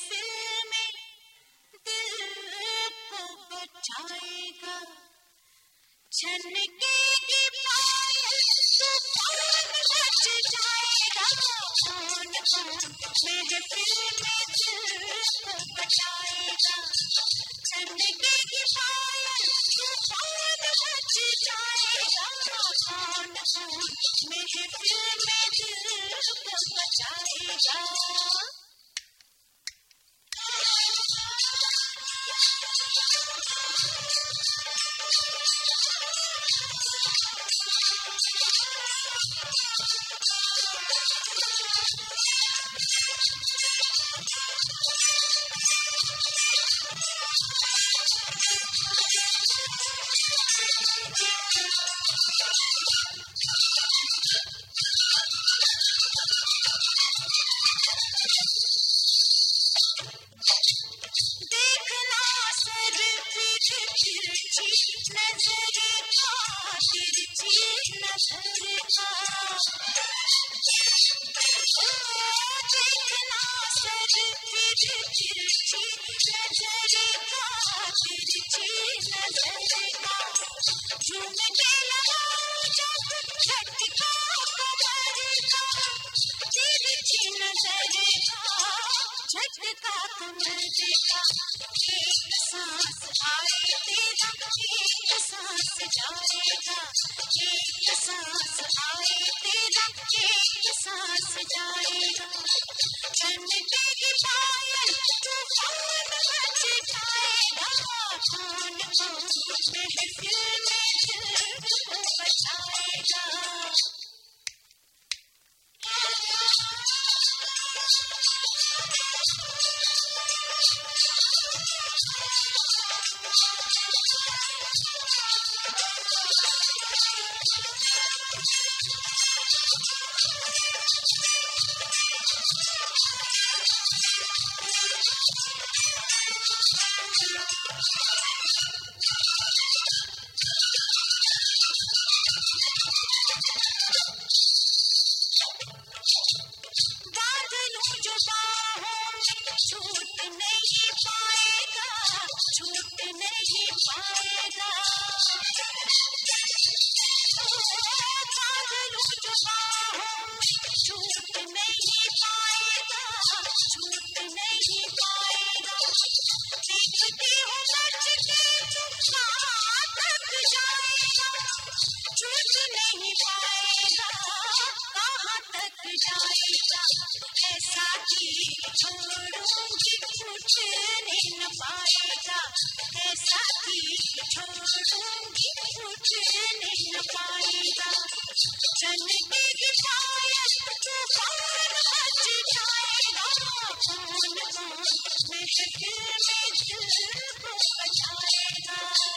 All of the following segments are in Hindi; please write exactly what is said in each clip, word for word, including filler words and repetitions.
महफिल में दिल को बचाएगा, छनकेगी पायल तूफान मच जाएगा। कौन कौन महफिल में दिल को बचाएगा, छनकेगी पायल तूफान मच जाएगा। कौन कौन महफिल में दिल को बचाएगा। देखना सर फिर तिरछी नजर का, तिरछी नजर का। देखना सर फिर तिरछी नजर का, तिरछी नजर का। झूमने लगा जब झटका कमर का, तिरछी नजर का, झटका कमर का। एक सांस आए तेरा, एक सांस जाएगा। एक सांस आए तेरा, एक सांस जाएगा। छनकेगी पायल तूफान मच जाएगा। कौन कौन महफिल में दिल को बचाएगा। बादलों जो बाहों में छूट नहीं पाएगा, छूट नहीं पाएगा। बादलों जो बाहों में छूट नहीं पाएगा, छूट नहीं पाएगा। देखती हूँ बच के तू कहाँ तक जाएगा, छूट नहीं पाएगा, कहाँ तक जाएगा। ऐसा ही छोड़ूंगी छूटने न पाएगा, ऐसा ही छोड़ूंगी छूटने न पाएगा। छनकेगी पायल तूफान मच जाएगा। कौन कौन महफिल में दिल को बचाएगा।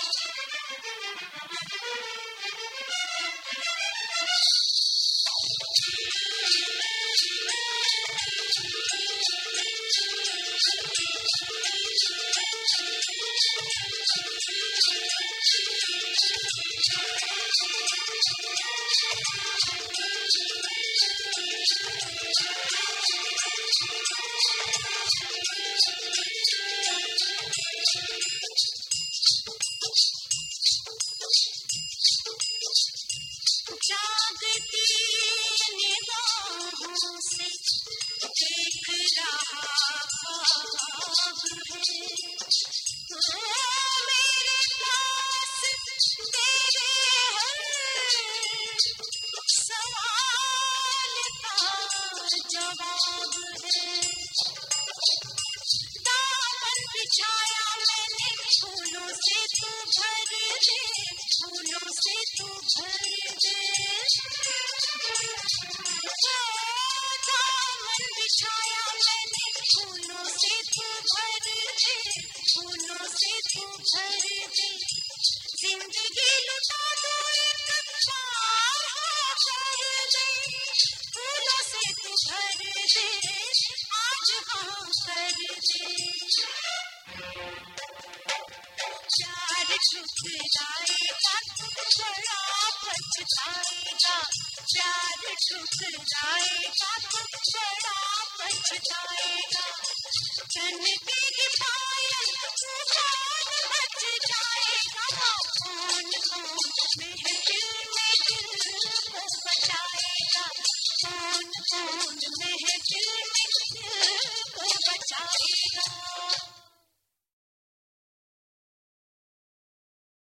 जागती निगाहों से देख रहा ख्वाब है, तो मेरे पास तेरे हर सवाल का जवाब है। दामन बिछाया मैंने फूलों से तू भर दे, फूलों से तू भर दे। दामन बिछाया मैंने फूलों से तू भर दे, फूलों से तू भर दे। जिंदगी लुटा दो एक बार कर दे, फूलों से तू भर दे, आज हाँ कर दे। प्यार ठुकराएगा तू बड़ा पछताएगा, प्यार ठुकराएगा तो बड़ा पछताएगा। चलती पायल तूफान मच जाएगा। कौन कौन महफिल